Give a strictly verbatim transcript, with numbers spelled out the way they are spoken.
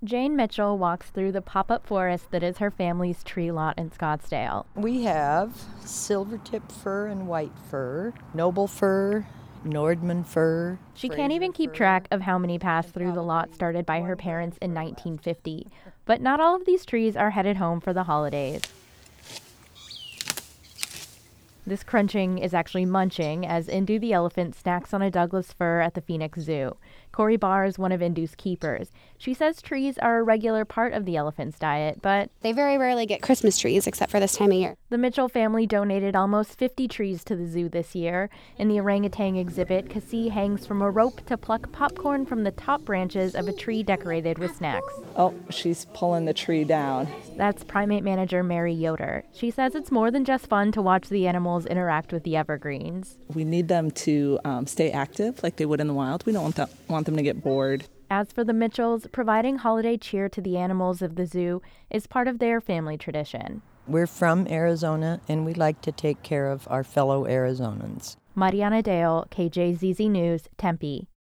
Jane Mitchell walks through the pop-up forest that is her family's tree lot in Scottsdale. We have silvertip fir and white fir, noble fir, Nordman fir. She can't even keep track of how many pass through the lot started by her parents in nineteen fifty. But not all of these trees are headed home for the holidays. This crunching is actually munching as Indu the elephant snacks on a Douglas fir at the Phoenix Zoo. Corey Barr is one of Indu's keepers. She says trees are a regular part of the elephant's diet, but they very rarely get Christmas trees except for this time of year. The Mitchell family donated almost fifty trees to the zoo this year. In the orangutan exhibit, Cassie hangs from a rope to pluck popcorn from the top branches of a tree decorated with snacks. Oh, she's pulling the tree down. That's primate manager Mary Yoder. She says it's more than just fun to watch the animals interact with the evergreens. We need them to um, stay active like they would in the wild. We don't want, them, want them to get bored. As for the Mitchells, providing holiday cheer to the animals of the zoo is part of their family tradition. We're from Arizona, and we like to take care of our fellow Arizonans. Mariana Dale, K J Z Z News, Tempe.